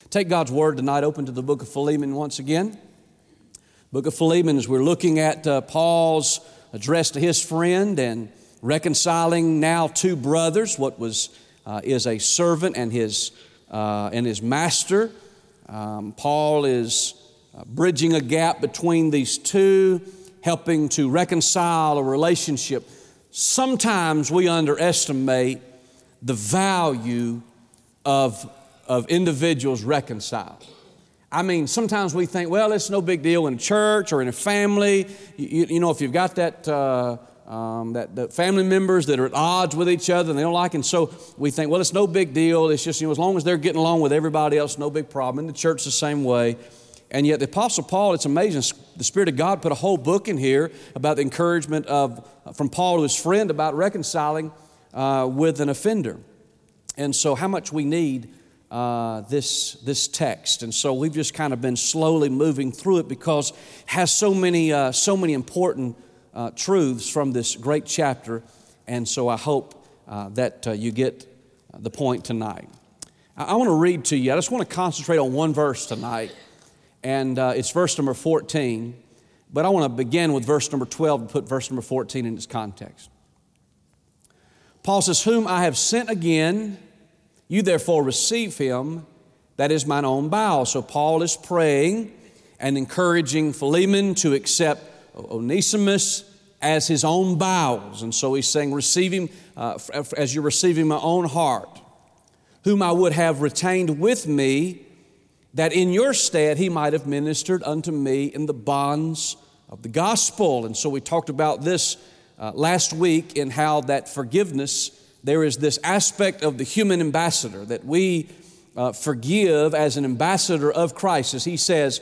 Take God's Word tonight, open to the book of Philemon once again. Book of Philemon, as we're looking at Paul's address to his friend and reconciling now two brothers, what is a servant and his master. Paul is bridging a gap between these two, helping to reconcile a relationship. Sometimes we underestimate the value of individuals reconciled. I mean, sometimes we think, well, it's no big deal in a church or in a family. You know, if you've got that family members that are at odds with each other and they don't like, and so we think, well, it's no big deal. It's just, as long as they're getting along with everybody else, no big problem. In the church, the same way. And yet the Apostle Paul, it's amazing, the Spirit of God put a whole book in here about the encouragement from Paul to his friend about reconciling with an offender. And so how much we need this text. And so we've just kind of been slowly moving through it because it has so many important truths from this great chapter. And so I hope that you get the point tonight. I want to read to you. I just want to concentrate on one verse tonight. And it's verse number 14. But I want to begin with verse number 12 and put verse number 14 in its context. Paul says, "Whom I have sent again, you therefore receive him, that is mine own bowel." So Paul is praying and encouraging Philemon to accept Onesimus as his own bowels. And so he's saying, receive him as you're receiving my own heart, whom I would have retained with me, that in your stead he might have ministered unto me in the bonds of the gospel. And so we talked about this last week in how that forgiveness, there is this aspect of the human ambassador that we forgive as an ambassador of Christ. As he says,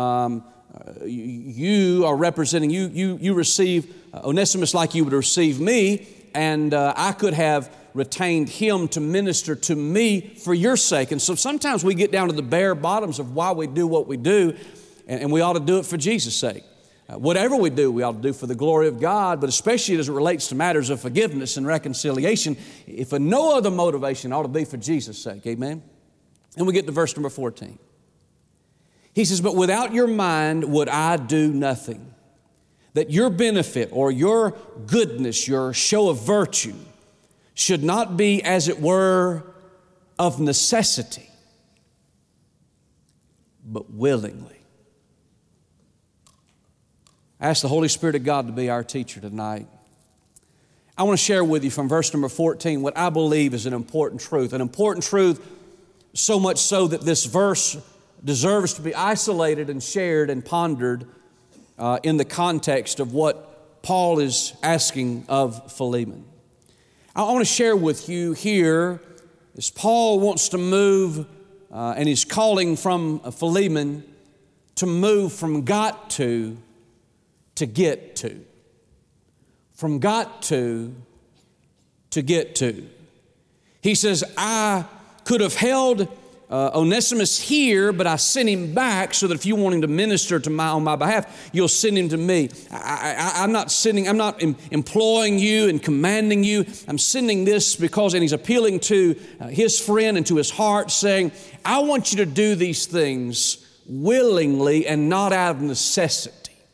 you are representing, you receive Onesimus like you would receive me, and I could have retained him to minister to me for your sake. And so sometimes we get down to the bare bottoms of why we do what we do, and we ought to do it for Jesus' sake. Whatever we do, we ought to do for the glory of God, but especially as it relates to matters of forgiveness and reconciliation, if for no other motivation, it ought to be for Jesus' sake. Amen? And we get to verse number 14. He says, "But without your mind would I do nothing, that your benefit or your goodness, your show of virtue, should not be, as it were, of necessity, but willingly." I ask the Holy Spirit of God to be our teacher tonight. I want to share with you from verse number 14 what I believe is an important truth so much so that this verse deserves to be isolated and shared and pondered in the context of what Paul is asking of Philemon. I want to share with you here, as Paul wants to move and he's calling from Philemon to move from got to get to. From got to get to. He says, I could have held Onesimus here, but I sent him back so that if you want him to minister on my behalf, you'll send him to me. I'm not employing you and commanding you. I'm sending this because, and he's appealing to his friend and to his heart, saying, I want you to do these things willingly and not out of necessity.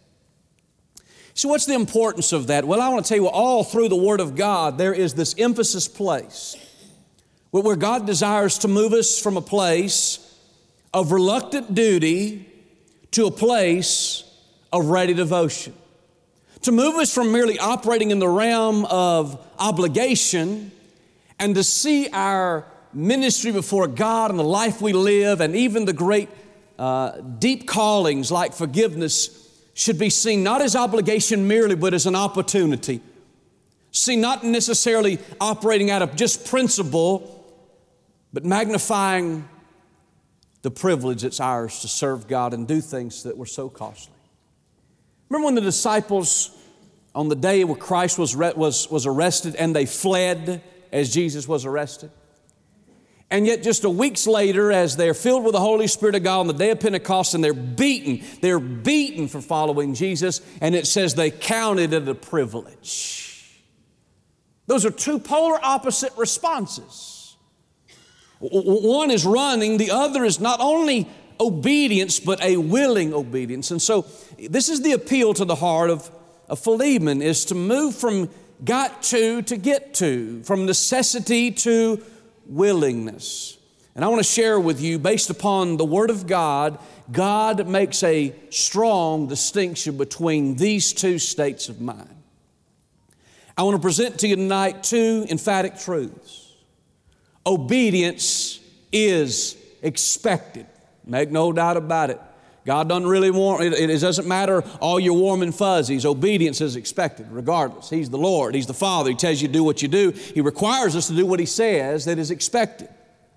So what's the importance of that? Well, I want to tell you, all through the Word of God, there is this emphasis placed where God desires to move us from a place of reluctant duty to a place of ready devotion. To move us from merely operating in the realm of obligation and to see our ministry before God and the life we live and even the great deep callings like forgiveness should be seen not as obligation merely, but as an opportunity. See, not necessarily operating out of just principle, but magnifying the privilege that's ours to serve God and do things that were so costly. Remember when the disciples, on the day where Christ was arrested and they fled as Jesus was arrested? And yet just a weeks later, as they're filled with the Holy Spirit of God on the day of Pentecost, and they're beaten for following Jesus, and it says they counted it a privilege. Those are two polar opposite responses. One is running, the other is not only obedience, but a willing obedience. And so this is the appeal to the heart of Philemon, is to move from got to get to, from necessity to willingness. And I want to share with you, based upon the Word of God, God makes a strong distinction between these two states of mind. I want to present to you tonight two emphatic truths. Obedience is expected. Make no doubt about it. God doesn't really want, it doesn't matter all your warm and fuzzies. Obedience is expected regardless. He's the Lord. He's the Father. He tells you to do what you do. He requires us to do what He says that is expected.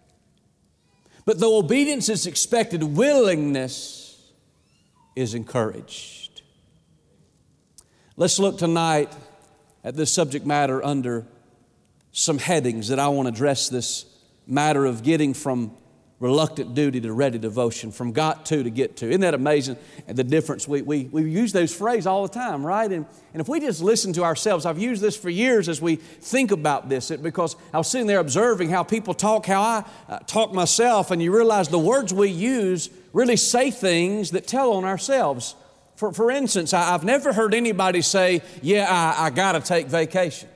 But though obedience is expected, willingness is encouraged. Let's look tonight at this subject matter under some headings that I want to address this matter of getting from reluctant duty to ready devotion, from got to get to. Isn't that amazing? And the difference, we use those phrases all the time, right? And if we just listen to ourselves, I've used this for years as we think about this, because I was sitting there observing how people talk, how I talk myself, and you realize the words we use really say things that tell on ourselves. For instance, I've never heard anybody say, yeah, I got to take vacation.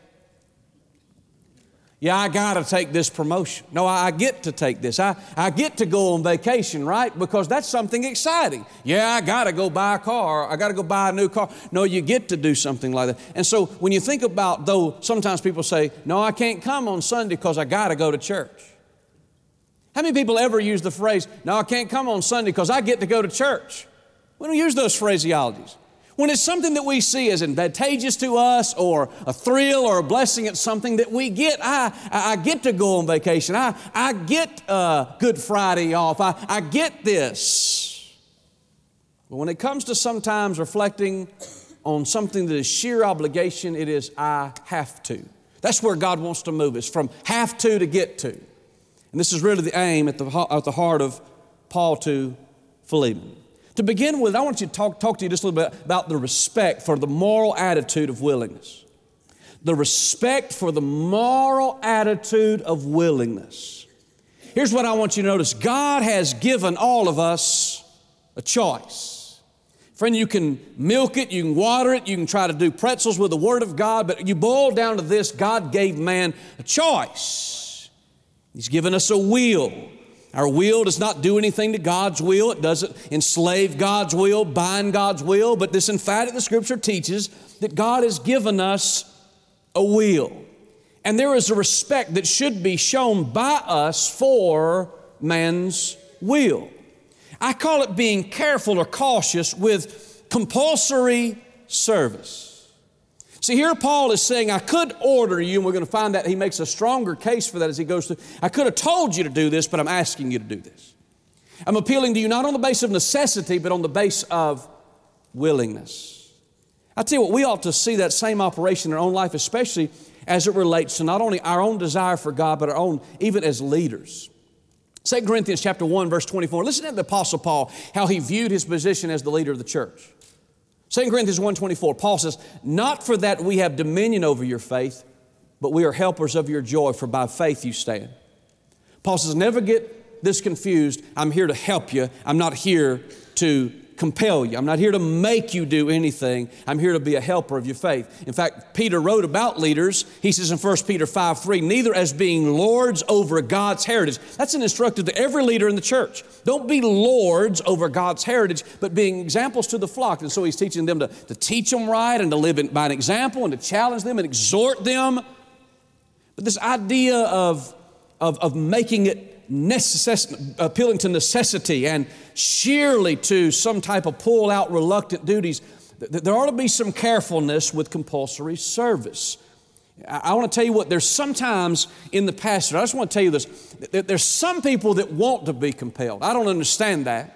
Yeah, I got to take this promotion. No, I get to take this. I get to go on vacation, right? Because that's something exciting. Yeah, I got to go buy a car. I got to go buy a new car. No, you get to do something like that. And so when you think about, though, sometimes people say, no, I can't come on Sunday because I got to go to church. How many people ever use the phrase, no, I can't come on Sunday because I get to go to church? We don't use those phraseologies. When it's something that we see as advantageous to us, or a thrill or a blessing, it's something that we get. I get to go on vacation. I get Good Friday off. I get this. But when it comes to sometimes reflecting on something that is sheer obligation, it is I have to. That's where God wants to move us, from have to get to. And this is really the aim at the heart of Paul to Philemon. To begin with, I want you to talk to you just a little bit about the respect for the moral attitude of willingness. The respect for the moral attitude of willingness. Here's what I want you to notice. God has given all of us a choice. Friend, you can milk it, you can water it, you can try to do pretzels with the Word of God, but you boil down to this: God gave man a choice. He's given us a will. Our will does not do anything to God's will. It doesn't enslave God's will, bind God's will. But this emphatic, the Scripture teaches that God has given us a will. And there is a respect that should be shown by us for man's will. I call it being careful or cautious with compulsory service. See, here Paul is saying, I could order you, and we're going to find that he makes a stronger case for that as he goes through. I could have told you to do this, but I'm asking you to do this. I'm appealing to you not on the basis of necessity, but on the basis of willingness. I tell you what, we ought to see that same operation in our own life, especially as it relates to not only our own desire for God, but our own, even as leaders. 2 Corinthians chapter 1, verse 24. Listen to the Apostle Paul, how he viewed his position as the leader of the church. 2 Corinthians 1:24, Paul says, not for that we have dominion over your faith, but we are helpers of your joy, for by faith you stand. Paul says, never get this confused. I'm here to help you. I'm not here to compel you. I'm not here to make you do anything. I'm here to be a helper of your faith. In fact, Peter wrote about leaders. He says in 1 Peter 5:3, neither as being lords over God's heritage. That's an instruction to every leader in the church. Don't be lords over God's heritage, but being examples to the flock. And so he's teaching them to teach them right and to live by an example and to challenge them and exhort them. But this idea of making it appealing to necessity and sheerly to some type of pull out reluctant duties, there ought to be some carefulness with compulsory service. I want to tell you what, there's sometimes in the pastorate, I just want to tell you this, there's some people that want to be compelled. I don't understand that.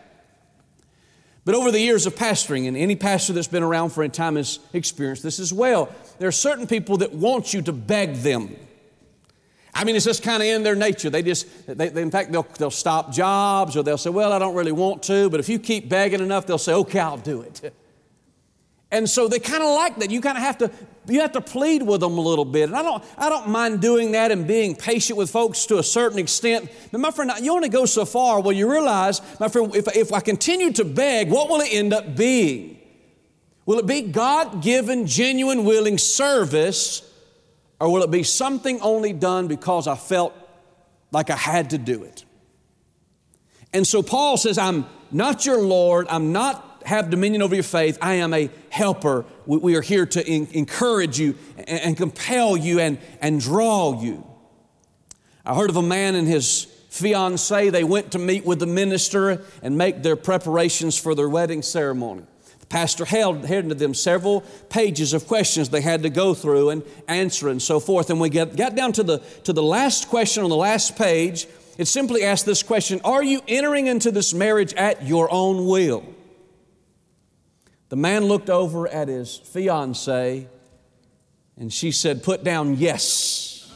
But over the years of pastoring, and any pastor that's been around for any time has experienced this as well, there are certain people that want you to beg them. I mean, it's just kind of in their nature. They in fact, they'll stop jobs, or they'll say, well, I don't really want to, but if you keep begging enough, they'll say, okay, I'll do it. And so they kind of like that. You have to plead with them a little bit. And I don't mind doing that and being patient with folks to a certain extent. But my friend, you only go so far. Well, you realize, my friend, if I continue to beg, what will it end up being? Will it be God-given, genuine, willing service, or will it be something only done because I felt like I had to do it? And so Paul says, I'm not your Lord. I'm not have dominion over your faith. I am a helper. We are here to encourage you and compel you and draw you. I heard of a man and his fiancée. They went to meet with the minister and make their preparations for their wedding ceremony. The pastor handed to them several pages of questions they had to go through and answer and so forth. And we got down to the last question on the last page. It simply asked this question: are you entering into this marriage at your own will? The man looked over at his fiancée and she said, put down yes.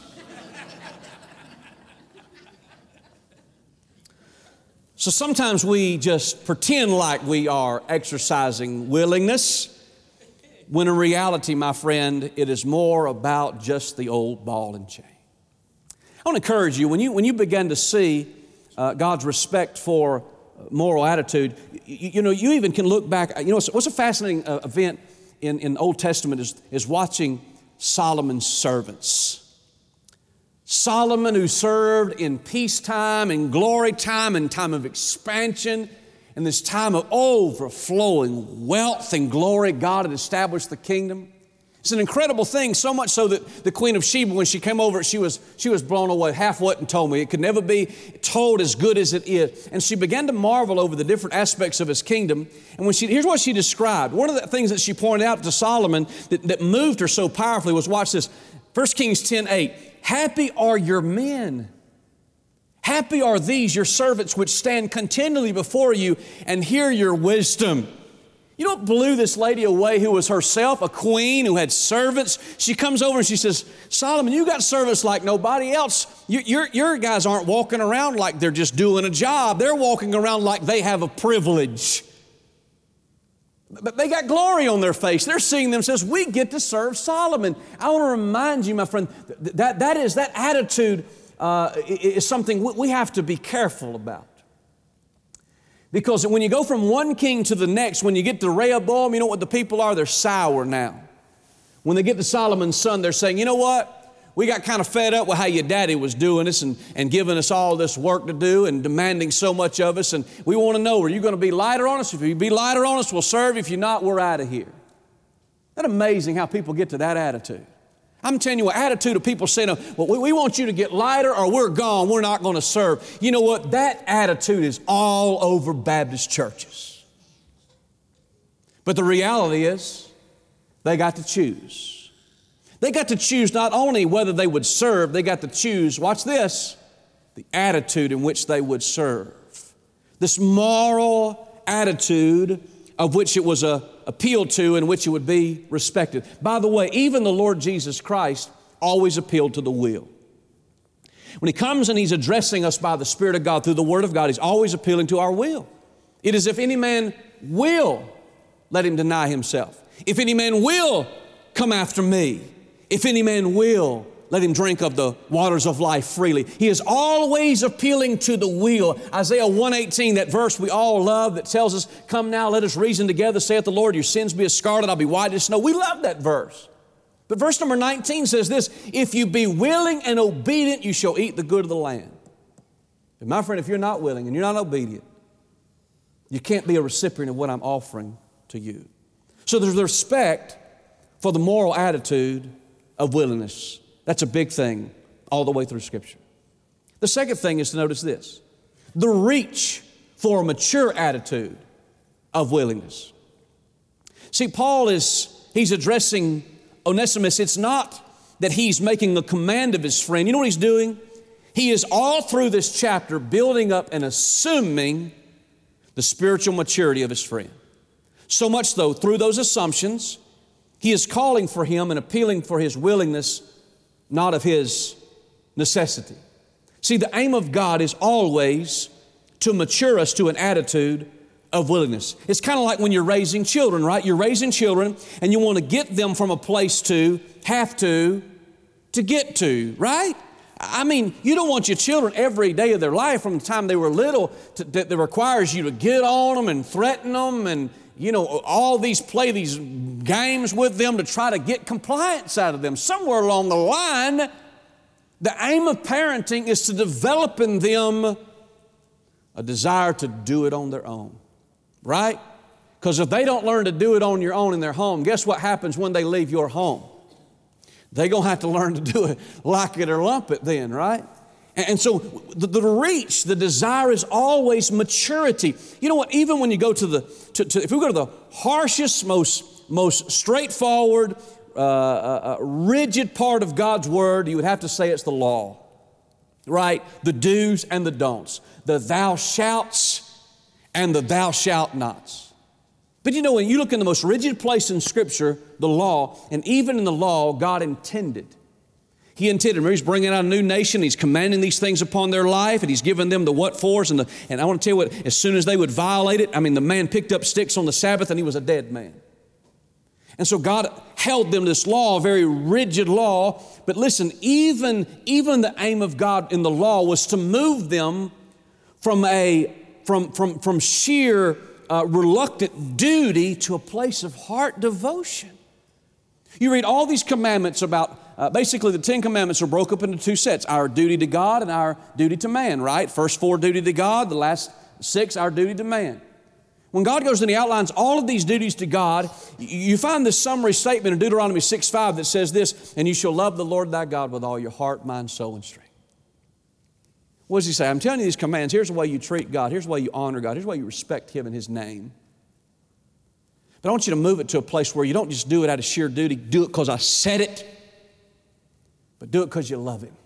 So sometimes we just pretend like we are exercising willingness, when in reality, my friend, it is more about just the old ball and chain. I want to encourage you, when you begin to see God's respect for moral attitude, you even can look back. What's a fascinating event in Old Testament is watching Solomon's servants. Solomon, who served in peacetime and glory time and time of expansion, and this time of overflowing wealth and glory, God had established the kingdom. It's an incredible thing, so much so that the Queen of Sheba, when she came over, she was blown away. Half wasn't told me. It could never be told as good as it is. And she began to marvel over the different aspects of his kingdom. And here's what she described. One of the things that she pointed out to Solomon that moved her so powerfully was, watch this, 1 Kings 10:8. Happy are your men. Happy are these, your servants, which stand continually before you and hear your wisdom. You know what blew this lady away, who was herself a queen, who had servants? She comes over and she says, Solomon, you got servants like nobody else. Your guys aren't walking around like they're just doing a job. They're walking around like they have a privilege. But they got glory on their face. They're seeing themselves, we get to serve Solomon. I want to remind you, my friend, that attitude is something we have to be careful about. Because when you go from one king to the next, when you get to Rehoboam, you know what the people are? They're sour now. When they get to Solomon's son, they're saying, you know what? We got kind of fed up with how your daddy was doing this and giving us all this work to do and demanding so much of us. And we want to know, are you going to be lighter on us? If you be lighter on us, we'll serve. If you're not, we're out of here. Isn't that amazing how people get to that attitude? I'm telling you, an attitude of people saying, well, we want you to get lighter or we're gone. We're not going to serve. You know what? That attitude is all over Baptist churches. But the reality is, they got to choose. They got to choose not only whether they would serve, they got to choose, watch this, the attitude in which they would serve. This moral attitude of which it was appealed to, in which it would be respected. By the way, even the Lord Jesus Christ always appealed to the will. When He comes and He's addressing us by the Spirit of God through the Word of God, He's always appealing to our will. It is if any man will, let him deny himself. If any man will come after me, if any man will, let him drink of the waters of life freely. He is always appealing to the will. Isaiah 1:18, that verse we all love that tells us, come now, let us reason together, saith the Lord, your sins be as scarlet, I'll be white as snow. We love that verse. But verse number 19 says this, if you be willing and obedient, you shall eat the good of the land. And my friend, if you're not willing and you're not obedient, you can't be a recipient of what I'm offering to you. So there's respect for the moral attitude of willingness. That's a big thing all the way through Scripture. The second thing is to notice this, the reach for a mature attitude of willingness. See, Paul he's addressing Onesimus. It's not that he's making a command of his friend. You know what he's doing? He is all through this chapter building up and assuming the spiritual maturity of his friend. So much though, through those assumptions, he is calling for him and appealing for his willingness, not of his necessity. See, the aim of God is always to mature us to an attitude of willingness. It's kind of like when you're raising children, right? You're raising children and you want to get them from a place to get to, right? I mean, you don't want your children every day of their life from the time they were little that requires you to get on them and threaten them and, play these games with them to try to get compliance out of them. Somewhere along the line, the aim of parenting is to develop in them a desire to do it on their own, right? Because if they don't learn to do it on your own in their home, guess what happens when they leave your home? They're going to have to learn to do it like it or lump it then, right? And so the desire is always maturity. You know what? Even when you go if we go to the harshest, most straightforward, rigid part of God's Word, you would have to say it's the law, right? The do's and the don'ts. The thou shalt and the thou shalt nots. But when you look in the most rigid place in Scripture, the law, and even in the law, God intended. He intended. Remember, He's bringing out a new nation. He's commanding these things upon their life, and He's given them the what-fors. And I want to tell you what, as soon as they would violate it, the man picked up sticks on the Sabbath, and he was a dead man. And so God held them to this law, a very rigid law. But listen, even the aim of God in the law was to move them from sheer reluctant duty to a place of heart devotion. You read all these commandments about, basically the 10 commandments are broken up into two sets, our duty to God and our duty to man, right? First 4, duty to God, the last 6, our duty to man. When God goes and He outlines all of these duties to God, you find this summary statement in Deuteronomy 6:5 that says this, and you shall love the Lord thy God with all your heart, mind, soul, and strength. What does He say? I'm telling you these commands. Here's the way you treat God. Here's the way you honor God. Here's the way you respect Him and His name. But I want you to move it to a place where you don't just do it out of sheer duty. Do it because I said it, but do it because you love Him.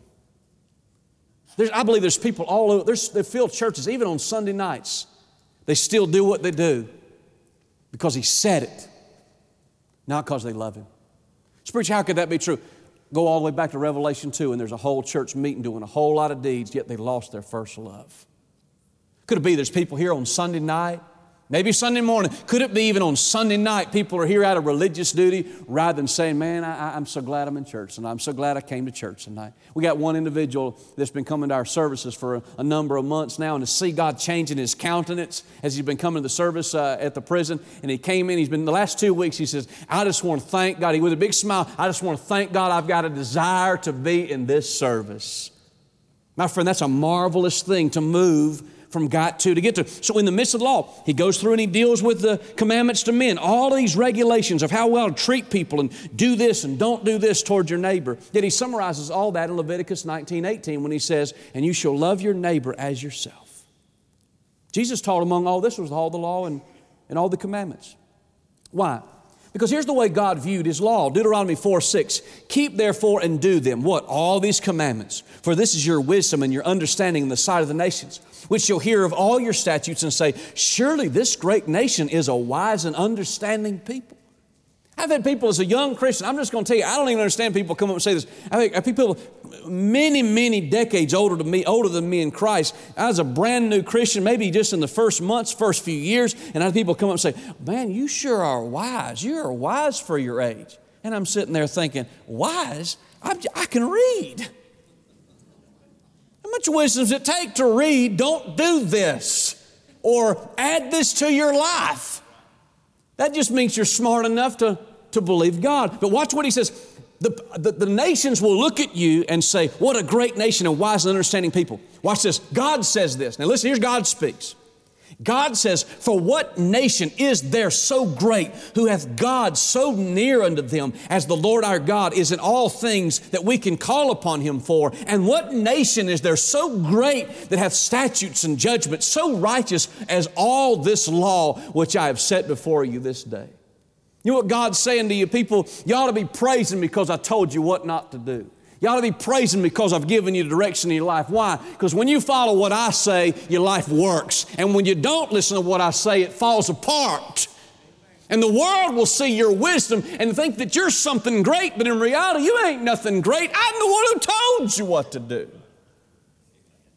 I believe there's people all over. They fill churches, even on Sunday nights. They still do what they do because He said it, not because they love Him. Spiritually, how could that be true? Go all the way back to Revelation 2, and there's a whole church meeting doing a whole lot of deeds, yet they lost their first love. Could it be there's people here on Sunday night, maybe Sunday morning? Could it be even on Sunday night people are here out of religious duty rather than saying, man, I'm so glad I'm in church and I'm so glad I came to church tonight. We got one individual that's been coming to our services for a number of months now, and to see God changing his countenance as he's been coming to the service at the prison, and he came in, he's been the last 2 weeks, he says, I just want to thank God. He with a big smile, I just want to thank God I've got a desire to be in this service. My friend, that's a marvelous thing to move from got to get to. So in the midst of the law, he goes through and he deals with the commandments to men, all of these regulations of how well to treat people and do this and don't do this towards your neighbor. Yet he summarizes all that in Leviticus 19:18 when he says, and you shall love your neighbor as yourself. Jesus taught among all this was all the law and all the commandments. Why? Because here's the way God viewed His law. Deuteronomy 4:6, keep therefore and do them. What? All these commandments. For this is your wisdom and your understanding in the sight of the nations, which you'll hear of all your statutes and say, surely this great nation is a wise and understanding people. I've had people as a young Christian, I'm just going to tell you, I don't even understand people come up and say this. I've had people many, many decades older than me in Christ. I was a brand new Christian, maybe just in the first months, first few years, and I had people come up and say, man, you sure are wise. You are wise for your age. And I'm sitting there thinking, wise? I can read. How much wisdom does it take to read, don't do this, or add this to your life? That just means you're smart enough to believe God. But watch what he says. The nations will look at you and say, what a great nation and wise and understanding people. Watch this. God says this. Now listen, here's God speaks. God says, for what nation is there so great who hath God so near unto them as the Lord our God is in all things that we can call upon Him for? And what nation is there so great that hath statutes and judgments so righteous as all this law which I have set before you this day? You know what God's saying to you people? You ought to be praising because I told you what not to do. You ought to be praising because I've given you the direction in your life. Why? Because when you follow what I say, your life works. And when you don't listen to what I say, it falls apart. And the world will see your wisdom and think that you're something great, but in reality, you ain't nothing great. I'm the one who told you what to do.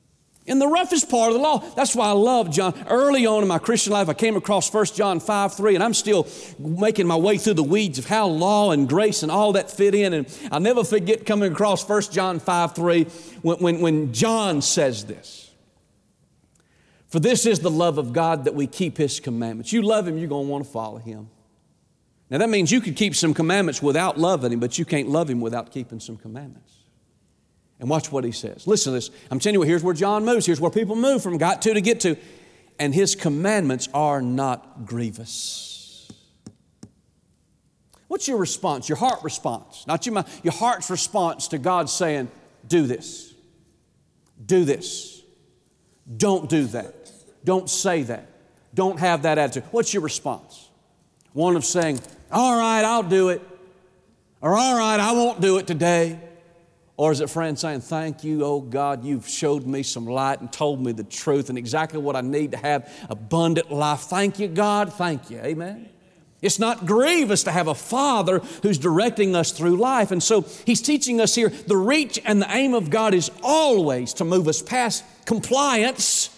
In the roughest part of the law. That's why I love John. Early on in my Christian life, I came across 1 John 5:3, and I'm still making my way through the weeds of how law and grace and all that fit in. And I'll never forget coming across 1 John 5:3 when John says this. For this is the love of God, that we keep His commandments. You love Him, you're going to want to follow Him. Now that means you could keep some commandments without loving Him, but you can't love Him without keeping some commandments. And watch what He says. Listen to this. I'm telling you, here's where John moves. Here's where people move from got to get to. And His commandments are not grievous. What's your response? Your heart response. Not your mind. Your heart's response to God saying, do this. Do this. Don't do that. Don't say that. Don't have that attitude. What's your response? One of saying, all right, I'll do it. Or all right, I won't do it today. Or is it friends saying, thank you, oh God, you've showed me some light and told me the truth and exactly what I need to have abundant life. Thank you, God. Thank you. Amen. It's not grievous to have a Father who's directing us through life. And so He's teaching us here, the reach and the aim of God is always to move us past compliance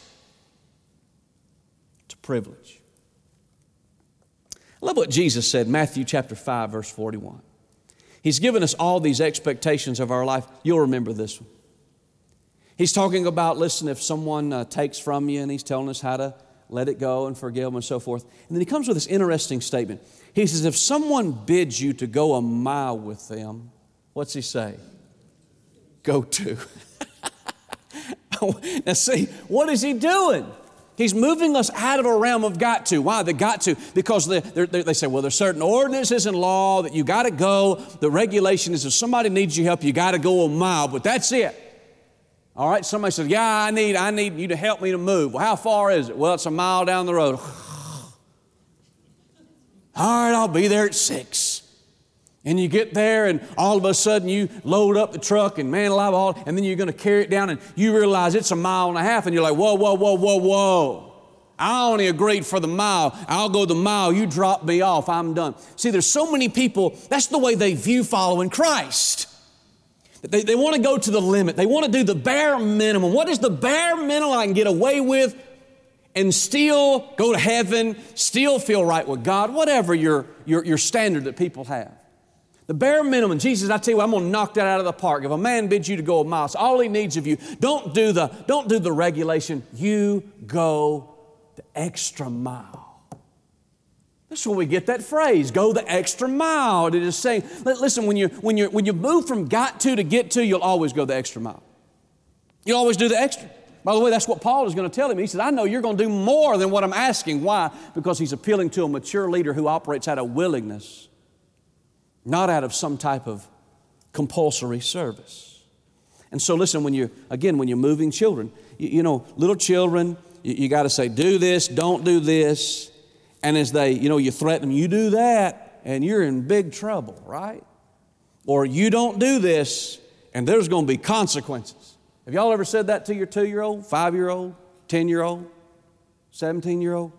to privilege. I love what Jesus said, Matthew chapter 5, verse 41. He's given us all these expectations of our life. You'll remember this one. He's talking about, listen, if someone takes from you, and He's telling us how to let it go and forgive them and so forth. And then He comes with this interesting statement. He says, if someone bids you to go a mile with them, what's He say? Go 2. Now see, what is He doing? He's moving us out of a realm of got to. Why? The got to. Because they say, well, there's certain ordinances and law that you got to go. The regulation is if somebody needs your help, you got to go a mile, but that's it. All right, somebody says, yeah, I need you to help me to move. Well, how far is it? Well, it's a mile down the road. All right, I'll be there at 6. And you get there and all of a sudden you load up the truck and man alive all, and then you're going to carry it down and you realize it's a mile and a half and you're like, whoa, whoa, whoa, whoa, whoa. I only agreed for the mile. I'll go the mile. You drop me off. I'm done. See, there's so many people, that's the way they view following Christ. They want to go to the limit. They want to do the bare minimum. What is the bare minimum I can get away with and still go to heaven, still feel right with God, whatever your standard that people have. The bare minimum. Jesus, I tell you what, I'm going to knock that out of the park. If a man bids you to go a mile, it's all he needs of you. Don't do the regulation. You go the extra mile. That's where we get that phrase, go the extra mile. It is saying, listen, when you move from got to get to, you'll always go the extra mile. You'll always do the extra. By the way, that's what Paul is going to tell him. He said, I know you're going to do more than what I'm asking. Why? Because he's appealing to a mature leader who operates out of willingness, not out of some type of compulsory service. And so listen, when you're moving children, you know, little children, you got to say, do this, don't do this. And as you threaten them, you do that, and you're in big trouble, right? Or you don't do this, and there's going to be consequences. Have y'all ever said that to your 2-year-old, 5-year-old, 10-year-old, 17-year-old,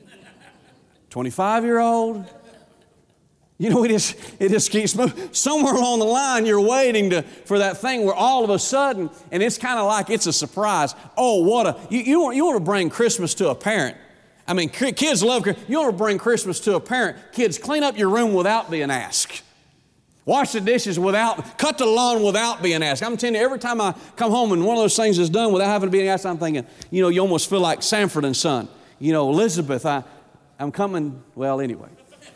25-year-old? You know, it just keeps moving. Somewhere along the line, you're waiting for that thing where all of a sudden, and it's kind of like it's a surprise. Oh, you want to bring Christmas to a parent. I mean, kids love Christmas. You want to bring Christmas to a parent. Kids, clean up your room without being asked. Wash the dishes cut the lawn without being asked. I'm telling you, every time I come home and one of those things is done without having to be asked, I'm thinking, you almost feel like Sanford and Son. Elizabeth, I'm coming, well, anyway.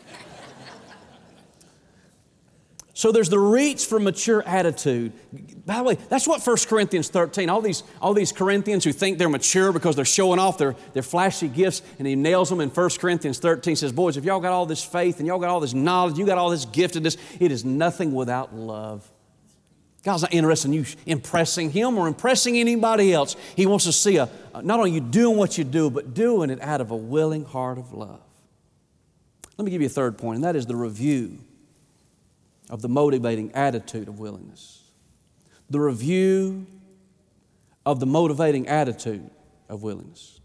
So there's the reach for mature attitude. By the way, that's what 1 Corinthians 13, all these Corinthians who think they're mature because they're showing off their flashy gifts, and he nails them in 1 Corinthians 13, says, boys, if y'all got all this faith and y'all got all this knowledge, you got all this giftedness, it is nothing without love. God's not interested in you impressing Him or impressing anybody else. He wants to see not only you doing what you do, but doing it out of a willing heart of love. Let me give you a third point, and that is the review of the motivating attitude of willingness. The review of the motivating attitude of willingness.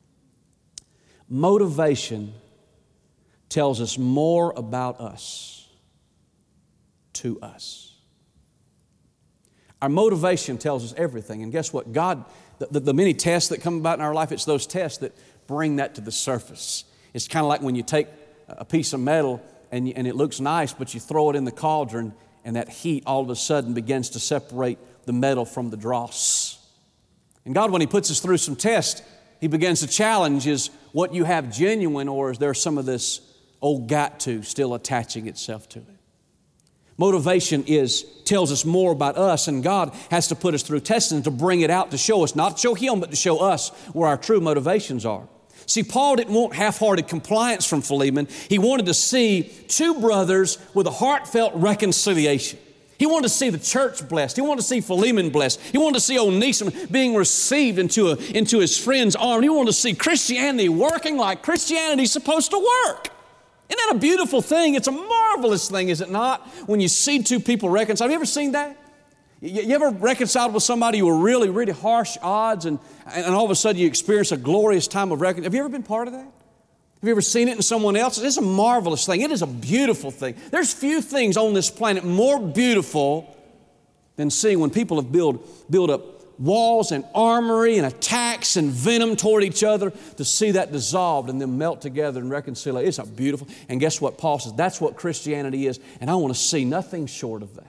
Motivation tells us more about us to us. Our motivation tells us everything. And guess what? God, the many tests that come about in our life, it's those tests that bring that to the surface. It's kind of like when you take a piece of metal and it looks nice, but you throw it in the cauldron and that heat all of a sudden begins to separate the metal from the dross. And God, when He puts us through some tests, He begins to challenge, is what you have genuine, or is there some of this old got to still attaching itself to it? Motivation tells us more about us, and God has to put us through testing to bring it out, to show us, not to show Him, but to show us where our true motivations are. See, Paul didn't want half-hearted compliance from Philemon. He wanted to see two brothers with a heartfelt reconciliation. He wanted to see the church blessed. He wanted to see Philemon blessed. He wanted to see Onesimus being received into his friend's arm. He wanted to see Christianity working like Christianity's supposed to work. Isn't that a beautiful thing? It's a marvelous thing, is it not? When you see two people reconcile. Have you ever seen that? You ever reconciled with somebody who were really, really harsh odds and all of a sudden you experience a glorious time of reconciliation? Have you ever been part of that? Have you ever seen it in someone else? It's a marvelous thing. It is a beautiful thing. There's few things on this planet more beautiful than seeing when people have built up walls and armory and attacks and venom toward each other, to see that dissolved and then melt together and reconcile. It's a beautiful, and guess what Paul says? That's what Christianity is, and I want to see nothing short of that.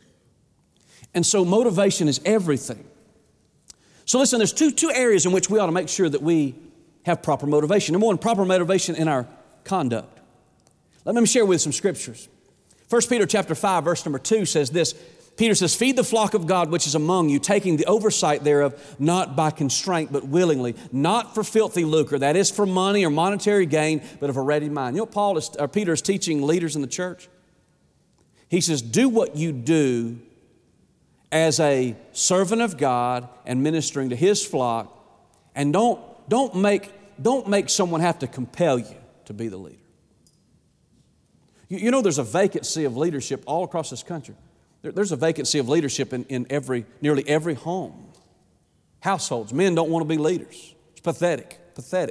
And so motivation is everything. So listen, there's two areas in which we ought to make sure that we have proper motivation. Number one, proper motivation in our conduct. Let me share with you some scriptures. 1 Peter chapter 5, verse number 2 says this. Peter says, feed the flock of God which is among you, taking the oversight thereof, not by constraint, but willingly, not for filthy lucre, that is for money or monetary gain, but of a ready mind. You know what Peter is teaching leaders in the church? He says, do what you do as a servant of God and ministering to His flock, and don't make someone have to compel you to be the leader. You know there's a vacancy of leadership all across this country. There's a vacancy of leadership in nearly every home. Households, men don't want to be leaders. It's pathetic.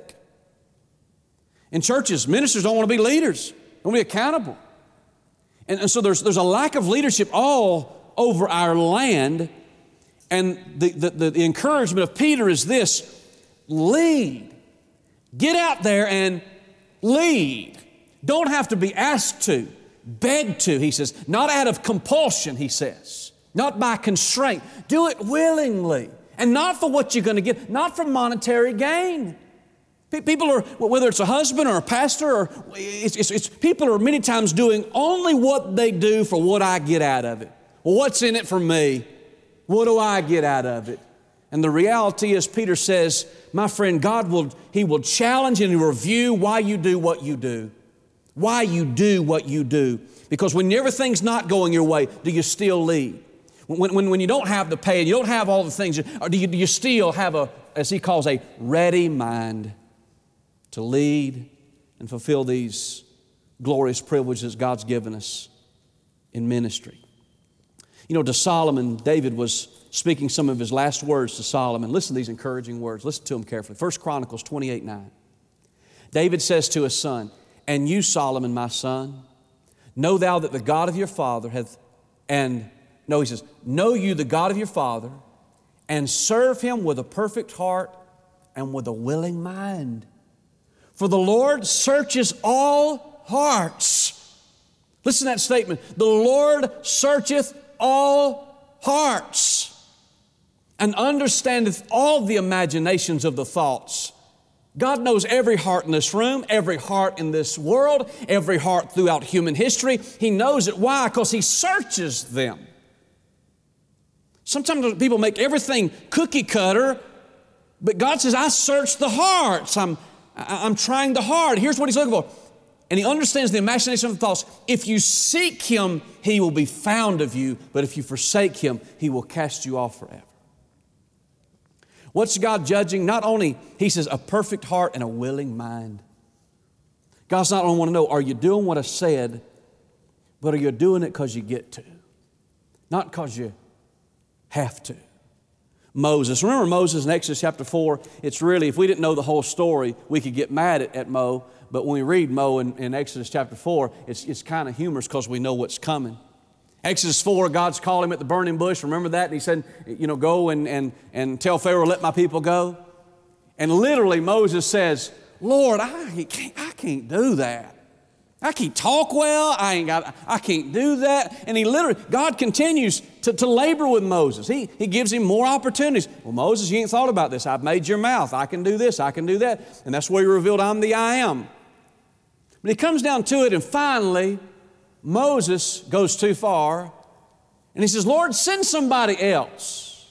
In churches, ministers don't want to be leaders. They want to be accountable. And so there's a lack of leadership all over our land. And the encouragement of Peter is this: lead. Get out there and lead. Don't have to be asked to. Beg to, he says, not out of compulsion, he says, not by constraint. Do it willingly, and not for what you're going to get, not for monetary gain. People are, whether it's a husband or a pastor, or it's people are many times doing only what they do for what I get out of it. Well, what's in it for me? What do I get out of it? And the reality is, Peter says, my friend, He will challenge and review why you do what you do. Why you do what you do. Because when everything's not going your way, do you still lead? When you don't have the pay and you don't have all the things, or do you still have as he calls, a ready mind to lead and fulfill these glorious privileges God's given us in ministry? You know, to Solomon, David was speaking some of his last words to Solomon. Listen to these encouraging words. Listen to them carefully. 1 Chronicles 28:9. David says to his son, and you, Solomon, my son, know thou that the God of your father know you the God of your father, and serve Him with a perfect heart and with a willing mind. For the Lord searches all hearts. Listen to that statement. The Lord searcheth all hearts, and understandeth all the imaginations of the thoughts. God knows every heart in this room, every heart in this world, every heart throughout human history. He knows it. Why? Because He searches them. Sometimes people make everything cookie cutter, but God says, I search the hearts. I'm trying the heart. Here's what He's looking for. And He understands the imagination of the thoughts. If you seek Him, He will be found of you. But if you forsake Him, He will cast you off forever. What's God judging? Not only, He says, a perfect heart and a willing mind. God's not only want to know, are you doing what I said, but are you doing it because you get to? Not because you have to. Moses. Remember Moses in Exodus chapter 4? It's really, if we didn't know the whole story, we could get mad at Mo. But when we read Mo in Exodus chapter 4, it's kind of humorous because we know what's coming. Exodus 4, God's called him at the burning bush. Remember that? And he said, go and tell Pharaoh, let my people go. And literally Moses says, Lord, I can't do that. I can't talk well. I can't do that. And God continues to labor with Moses. He gives him more opportunities. Well, Moses, you ain't thought about this. I've made your mouth. I can do this. I can do that. And that's where he revealed I'm the I am. But he comes down to it, and finally, Moses goes too far. And he says, Lord, send somebody else.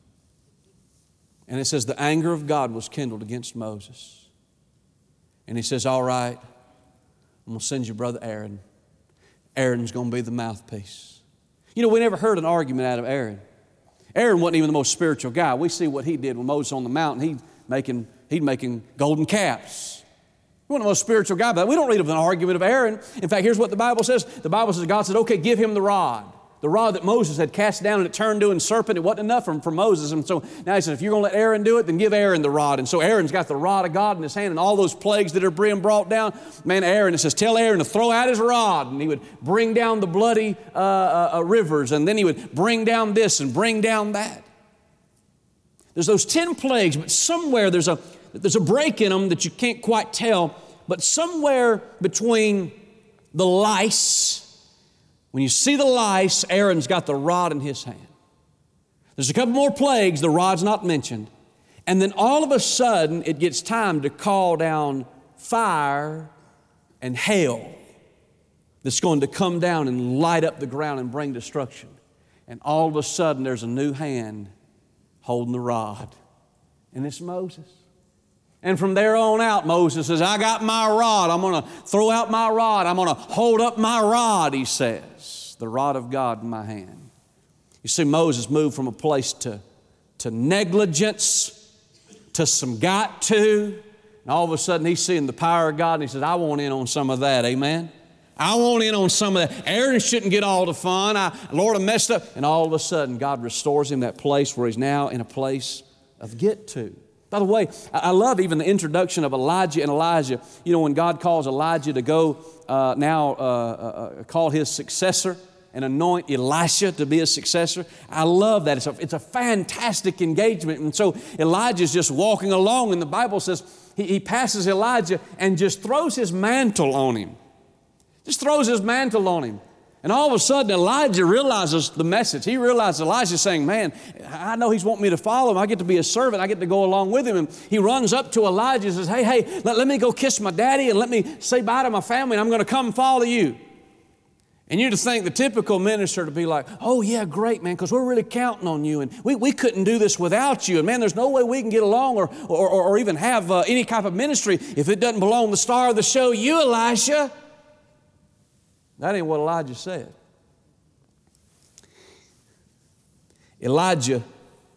And it says the anger of God was kindled against Moses. And he says, all right, I'm going to send you brother Aaron. Aaron's going to be the mouthpiece. We never heard an argument out of Aaron. Aaron wasn't even the most spiritual guy. We see what he did when Moses on the mountain. He'd making golden calves. He wasn't the most spiritual guy, but we don't read of an argument of Aaron. In fact, here's what the Bible says. The Bible says God said, okay, give him the rod. The rod that Moses had cast down and it turned to a serpent. It wasn't enough for Moses. And so now he said, if you're going to let Aaron do it, then give Aaron the rod. And so Aaron's got the rod of God in his hand, and all those plagues that are being brought down. Man, Aaron, it says, tell Aaron to throw out his rod. And he would bring down the bloody rivers. And then he would bring down this and bring down that. There's those 10 plagues, but somewhere there's a break in them that you can't quite tell. But somewhere between the lice, when you see the lice, Aaron's got the rod in his hand. There's a couple more plagues, the rod's not mentioned. And then all of a sudden, it gets time to call down fire and hail that's going to come down and light up the ground and bring destruction. And all of a sudden, there's a new hand holding the rod. And it's Moses. And from there on out, Moses says, I got my rod. I'm going to throw out my rod. I'm going to hold up my rod, he says. The rod of God in my hand. You see, Moses moved from a place to negligence, to some got to. And all of a sudden, he's seeing the power of God, and he says, I want in on some of that, amen? I want in on some of that. Aaron shouldn't get all the fun. Lord, I messed up. And all of a sudden, God restores him that place where he's now in a place of get to. By the way, I love even the introduction of Elijah and Elijah. When God calls Elijah to go call his successor and anoint Elisha to be his successor. I love that. It's a fantastic engagement. And so Elijah's just walking along, and the Bible says he passes Elijah and just throws his mantle on him. Just throws his mantle on him. And all of a sudden, Elijah realizes the message. He realizes Elijah's saying, man, I know he's wanting me to follow him. I get to be a servant. I get to go along with him. And he runs up to Elijah and says, hey, let me go kiss my daddy and let me say bye to my family, and I'm going to come follow you. And you'd think the typical minister to be like, oh, yeah, great, man, because we're really counting on you. And we couldn't do this without you. And, man, there's no way we can get along or even have any type of ministry if it doesn't belong to the star of the show, you, Elisha. That ain't what Elijah said. Elijah,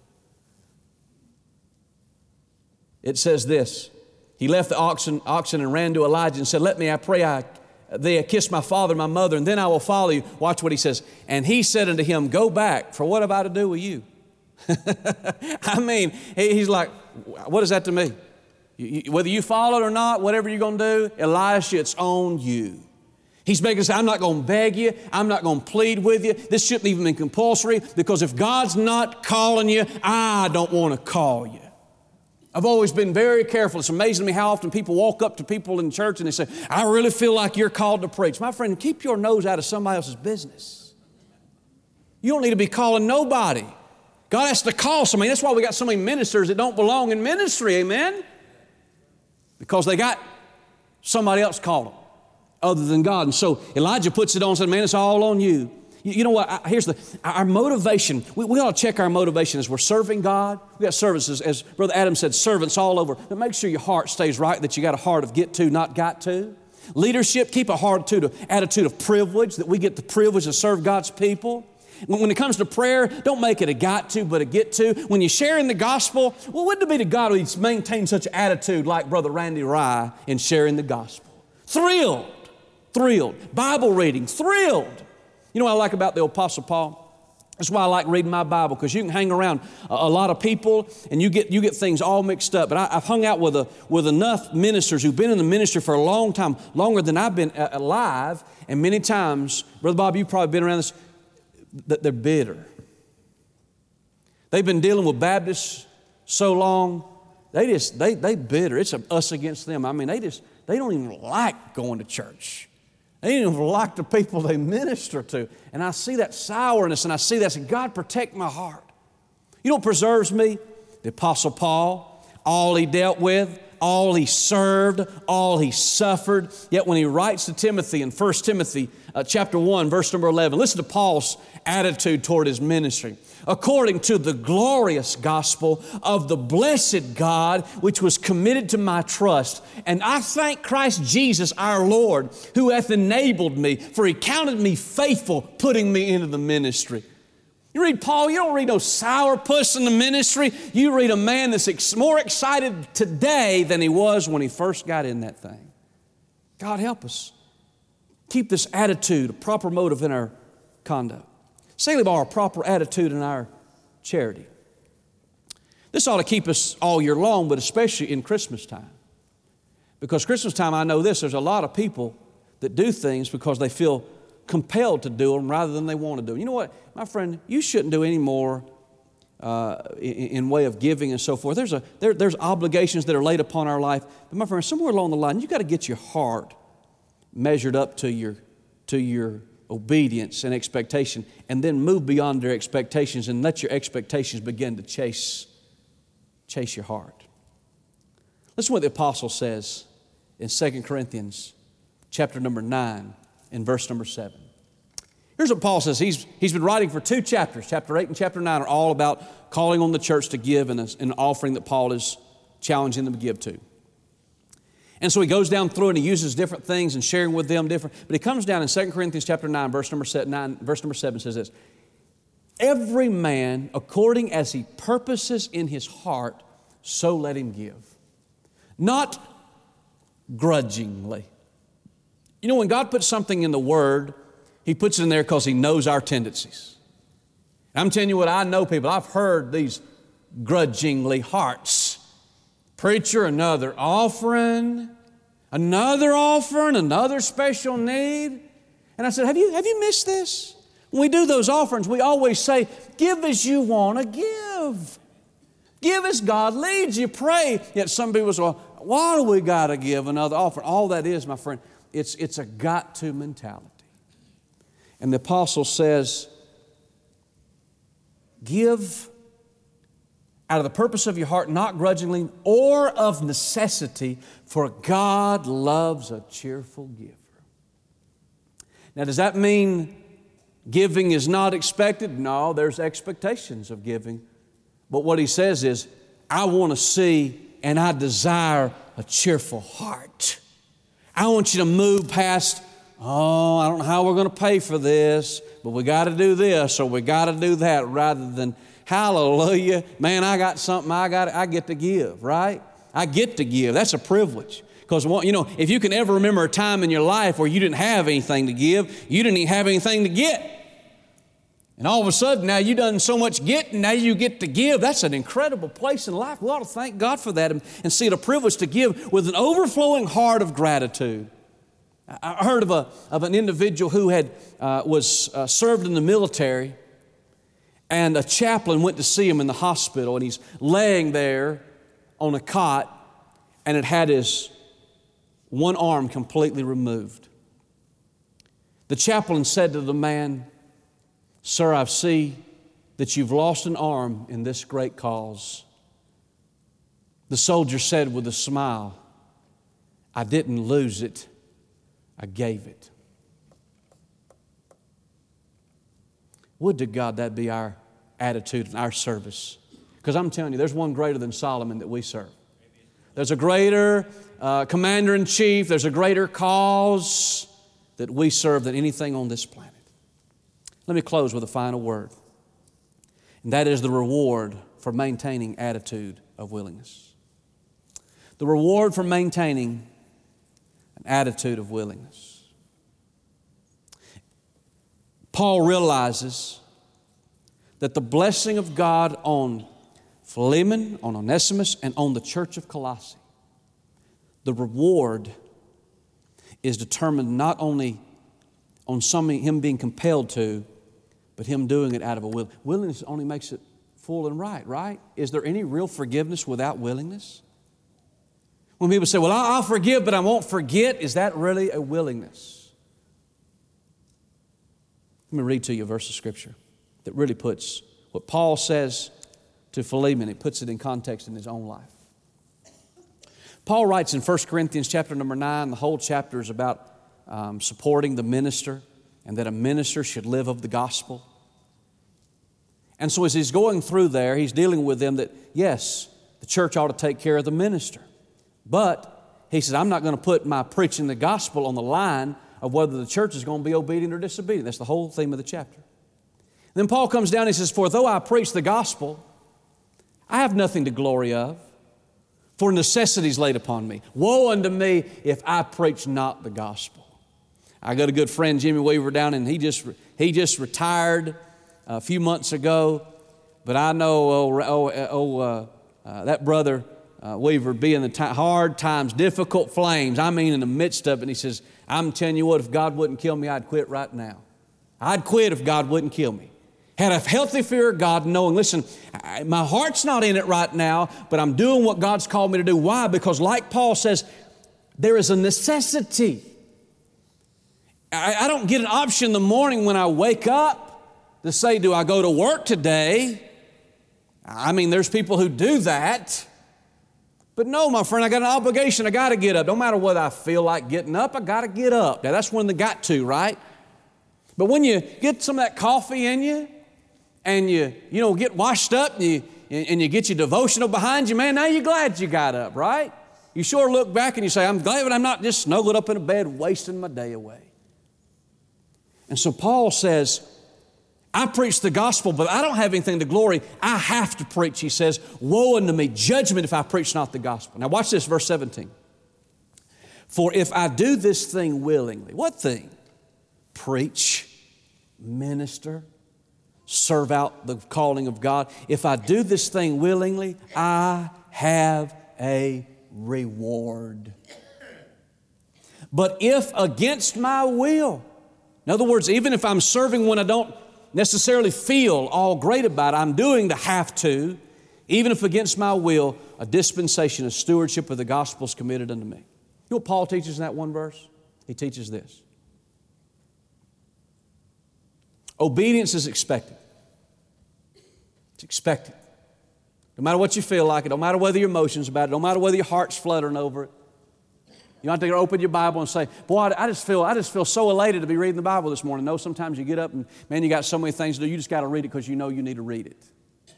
it says this. He left the oxen and ran to Elijah and said, let me, I pray, thee kiss my father and my mother, and then I will follow you. Watch what he says. And he said unto him, go back, for what have I to do with you? I mean, he's like, what is that to me? Whether you follow it or not, whatever you're going to do, Elisha, it's on you. He's making us say, I'm not going to beg you. I'm not going to plead with you. This shouldn't even be compulsory, because if God's not calling you, I don't want to call you. I've always been very careful. It's amazing to me how often people walk up to people in church and they say, I really feel like you're called to preach. My friend, keep your nose out of somebody else's business. You don't need to be calling nobody. God has to call somebody. That's why we got so many ministers that don't belong in ministry, amen? Because they got somebody else calling them other than God. And so Elijah puts it on and said, man, it's all on you. You know what? Here's our motivation. We ought to check our motivation as we're serving God. We got services, as Brother Adam said, servants all over. But make sure your heart stays right, that you got a heart of get to, not got to. Leadership, keep a attitude of privilege, that we get the privilege to serve God's people. When it comes to prayer, don't make it a got to, but a get to. When you're sharing the gospel, well, wouldn't it be to God who maintain such an attitude like Brother Randy Rye in sharing the gospel? Thrilled. Bible reading, thrilled. You know what I like about the Apostle Paul? That's why I like reading my Bible, because you can hang around a lot of people and you get things all mixed up. But I've hung out with enough ministers who've been in the ministry for a long time, longer than I've been alive. And many times, Brother Bob, you've probably been around this. that they're bitter. They've been dealing with Baptists so long, they bitter. It's us against them. I mean, they don't even like going to church. They don't even like the people they minister to. And I see that sourness, and I see that. I say, God, protect my heart. You know what preserves me? The Apostle Paul, all he dealt with, all he served, all he suffered. Yet when he writes to Timothy in 1 Timothy chapter 1, verse number 11, listen to Paul's attitude toward his ministry. According to the glorious gospel of the blessed God, which was committed to my trust. And I thank Christ Jesus our Lord, who hath enabled me, for he counted me faithful, putting me into the ministry. You read Paul, you don't read no sourpuss in the ministry. You read a man that's more excited today than he was when he first got in that thing. God help us. Keep this attitude, a proper motive in our conduct. Secondly, our proper attitude in our charity. This ought to keep us all year long, but especially in Christmas time. Because Christmas time, I know this, there's a lot of people that do things because they feel compelled to do them rather than they want to do them. You know what, my friend, you shouldn't do any more in way of giving and so forth. There's obligations that are laid upon our life. But my friend, somewhere along the line, you've got to get your heart measured up to your obedience and expectation, and then move beyond their expectations and let your expectations begin to chase your heart. Listen to what the apostle says in 2 Corinthians chapter number 9 and verse number 7. Here's what Paul says. He's been writing for 2 chapters. Chapter 8 and chapter 9 are all about calling on the church to give and an offering that Paul is challenging them to give to. And so he goes down through and he uses different things and sharing with them different. But he comes down in 2 Corinthians chapter 9, verse number 7 says this. Every man, according as he purposes in his heart, so let him give. Not grudgingly. You know, when God puts something in the Word, He puts it in there because He knows our tendencies. I'm telling you what, I know people, I've heard these grudgingly hearts. Preacher, another offering, another special need. And I said, have you missed this? When we do those offerings, we always say, give as you want to give. Give as God leads you. Pray. Yet some people say, well, why do we got to give another offering? All that is, my friend, it's a got-to mentality. And the apostle says, give out of the purpose of your heart, not grudgingly or of necessity, for God loves a cheerful giver. Now, does that mean giving is not expected? No, there's expectations of giving. But what he says is, I want to see and I desire a cheerful heart. I want you to move past, I don't know how we're going to pay for this, but we got to do this or we got to do that, rather than, hallelujah, man, I got something I get to give, right? I get to give. That's a privilege. Because, you know, if you can ever remember a time in your life where you didn't have anything to give, you didn't even have anything to get. And all of a sudden, now you've done so much getting, now you get to give. That's an incredible place in life. We ought to thank God for that and see it a privilege to give with an overflowing heart of gratitude. I heard of an individual who was served in the military, and a chaplain went to see him in the hospital, and he's laying there on a cot, and it had his one arm completely removed. The chaplain said to the man, "Sir, I see that you've lost an arm in this great cause." The soldier said with a smile, "I didn't lose it, I gave it." Would to God that be our attitude and our service. Because I'm telling you, there's one greater than Solomon that we serve. There's a greater commander-in-chief, there's a greater cause that we serve than anything on this planet. Let me close with a final word. And that is the reward for maintaining attitude of willingness. The reward for maintaining an attitude of willingness. Paul realizes that the blessing of God on Philemon, on Onesimus, and on the church of Colossae, the reward is determined not only on him being compelled to, but Him doing it out of a will. Willingness only makes it full and right? Is there any real forgiveness without willingness? When people say, well, I'll forgive, but I won't forget, is that really a willingness? Let me read to you a verse of Scripture that really puts what Paul says to Philemon, it puts it in context in his own life. Paul writes in 1 Corinthians chapter number 9, the whole chapter is about supporting the minister and that a minister should live of the gospel. And so as he's going through there, he's dealing with them that, yes, the church ought to take care of the minister. But he says, I'm not going to put my preaching the gospel on the line of whether the church is going to be obedient or disobedient. That's the whole theme of the chapter. Then Paul comes down and he says, for though I preach the gospel, I have nothing to glory of, for necessity is laid upon me. Woe unto me if I preach not the gospel. I got a good friend, Jimmy Weaver, down, and he just retired a few months ago. But I know that brother Weaver be in the hard times, difficult flames. I mean, in the midst of it. And he says, I'm telling you what, if God wouldn't kill me, I'd quit right now. I'd quit if God wouldn't kill me. Had a healthy fear of God, knowing, listen, my heart's not in it right now, but I'm doing what God's called me to do. Why? Because like Paul says, there is a necessity. I don't get an option in the morning when I wake up to say, do I go to work today? I mean, there's people who do that. But no, my friend, I got an obligation. I got to get up. No matter whether I feel like getting up, I got to get up. Now, that's when the got to, right? But when you get some of that coffee in you, and you get washed up and you get your devotional behind you, man, now you're glad you got up, right? You sure look back and you say, I'm glad I'm not just snuggled up in a bed wasting my day away. And so Paul says, I preach the gospel, but I don't have anything to glory. I have to preach, he says. Woe unto me, judgment if I preach not the gospel. Now watch this, verse 17. For if I do this thing willingly, what thing? Preach, minister, serve out the calling of God. If I do this thing willingly, I have a reward. But if against my will, in other words, even if I'm serving when I don't necessarily feel all great about it, I'm doing the have to, even if against my will, a dispensation of stewardship of the gospel is committed unto me. You know what Paul teaches in that one verse? He teaches this. Obedience is expected. It's expected. No matter what you feel like it, no matter whether your emotions about it, no matter whether your heart's fluttering over it. You don't have to open your Bible and say, boy, I just feel so elated to be reading the Bible this morning. No, sometimes you get up and, man, you got so many things to do. You just got to read it because you know you need to read it.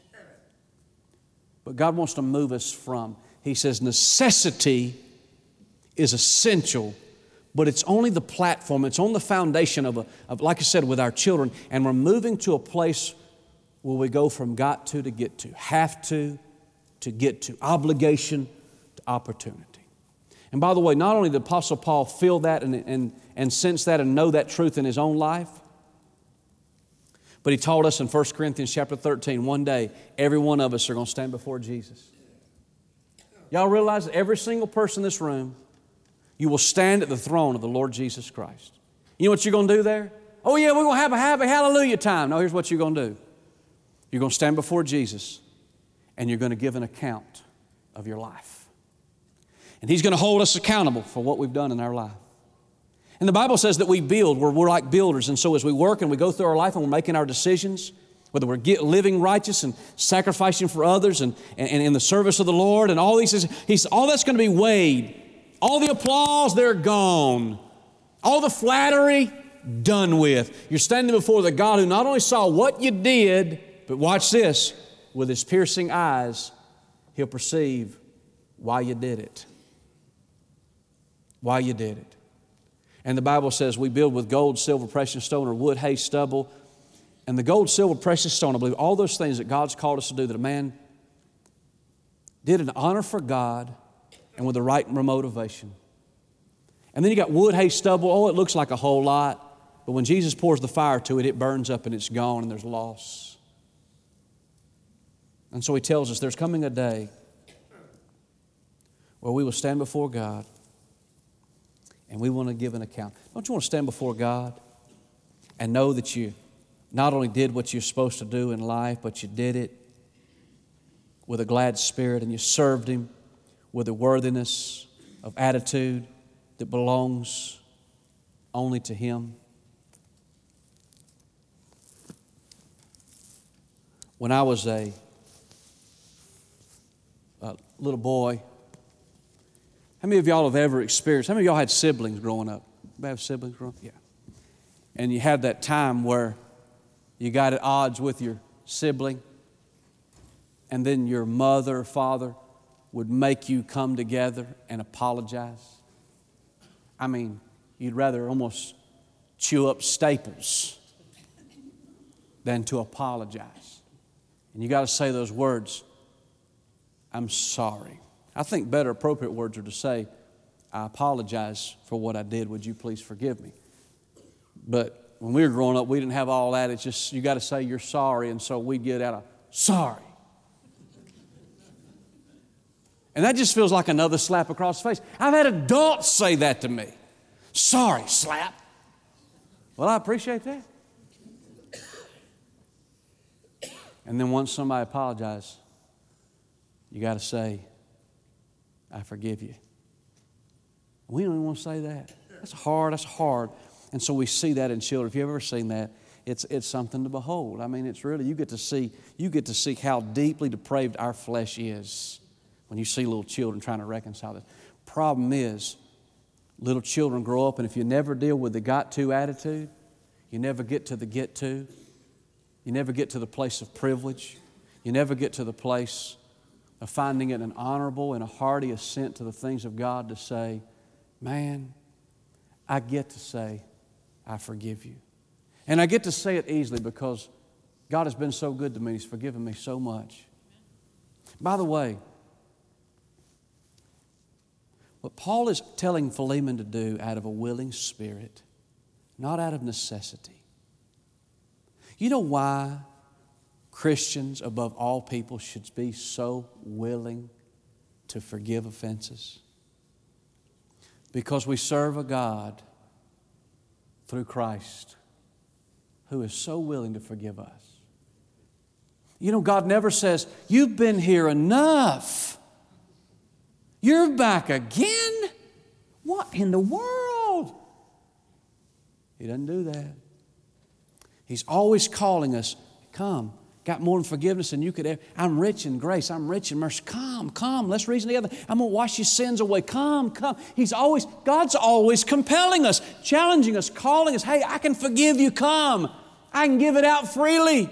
But God wants to move us from, He says, necessity is essential, but it's only the platform, it's on the foundation of like I said, with our children, and we're moving to a place where we go from got to get to, have to get to, obligation to opportunity. And by the way, not only did Apostle Paul feel that and sense that and know that truth in his own life, but he taught us in 1 Corinthians chapter 13, one day, every one of us are going to stand before Jesus. Y'all realize that every single person in this room, you will stand at the throne of the Lord Jesus Christ. You know what you're going to do there? Oh yeah, we're going to have a hallelujah time. No, here's what you're going to do. You're going to stand before Jesus and you're going to give an account of your life. And He's going to hold us accountable for what we've done in our life. And the Bible says that we build, we're like builders. And so as we work and we go through our life and we're making our decisions, whether we're living righteous and sacrificing for others and in the service of the Lord and all these things, all that's going to be weighed. All the applause, they're gone. All the flattery, done with. You're standing before the God who not only saw what you did, but watch this, with His piercing eyes, He'll perceive why you did it. Why you did it. And the Bible says we build with gold, silver, precious stone, or wood, hay, stubble. And the gold, silver, precious stone, I believe all those things that God's called us to do, that a man did in honor for God and with the right motivation. And then you got wood, hay, stubble. Oh, it looks like a whole lot. But when Jesus pours the fire to it, it burns up and it's gone and there's loss. And so He tells us there's coming a day where we will stand before God and we want to give an account. Don't you want to stand before God and know that you not only did what you're supposed to do in life, but you did it with a glad spirit, and you served Him with a worthiness of attitude that belongs only to Him. When I was a little boy, how many of y'all have ever experienced, how many of y'all had siblings growing up? Anybody have siblings growing up? Yeah. And you had that time where you got at odds with your sibling, and then your mother or father would make you come together and apologize. I mean, you'd rather almost chew up staples than to apologize. And you got to say those words, I'm sorry. I think better appropriate words are to say, I apologize for what I did. Would you please forgive me? But when we were growing up, we didn't have all that. It's just you got to say you're sorry, and so we get out of sorry. And that just feels like another slap across the face. I've had adults say that to me. Sorry, slap. Well, I appreciate that. And then once somebody apologizes, you got to say, I forgive you. We don't even want to say that. That's hard. And so we see that in children. If you've ever seen that, it's something to behold. I mean, it's really, you get to see how deeply depraved our flesh is when you see little children trying to reconcile this. Problem is, little children grow up, and if you never deal with the got to attitude, you never get to the get to. You never get to the place of privilege. You never get to the place of finding it an honorable and a hearty assent to the things of God to say, man, I get to say, I forgive you. And I get to say it easily because God has been so good to me. He's forgiven me so much. By the way, what Paul is telling Philemon to do out of a willing spirit, not out of necessity. You know why Christians above all people should be so willing to forgive offenses? Because we serve a God through Christ who is so willing to forgive us. You know, God never says, you've been here enough. You're back again? What in the world? He doesn't do that. He's always calling us, come. Got more in forgiveness than you could ever. I'm rich in grace. I'm rich in mercy. Come. Let's reason together. I'm going to wash your sins away. Come. God's always compelling us, challenging us, calling us. Hey, I can forgive you. Come. I can give it out freely.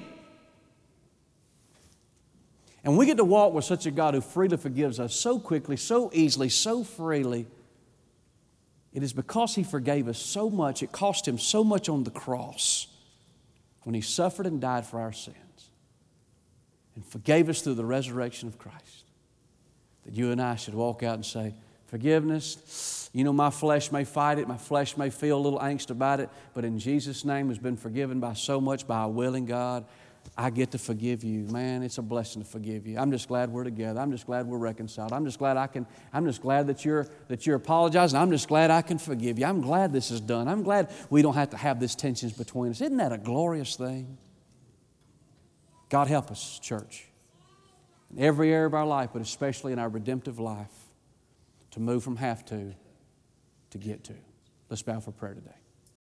And we get to walk with such a God who freely forgives us so quickly, so easily, so freely. It is because He forgave us so much. It cost Him so much on the cross when He suffered and died for our sins, and forgave us through the resurrection of Christ, that you and I should walk out and say, forgiveness, you know, my flesh may fight it, my flesh may feel a little angst about it, but in Jesus' name, who's been forgiven by so much, by a willing God, I get to forgive you. Man, it's a blessing to forgive you. I'm just glad we're together. I'm just glad we're reconciled. I'm just glad that you're apologizing. I'm just glad I can forgive you. I'm glad this is done. I'm glad we don't have to have this tensions between us. Isn't that a glorious thing? God help us, church, in every area of our life, but especially in our redemptive life, to move from have to get to. Let's bow for prayer today.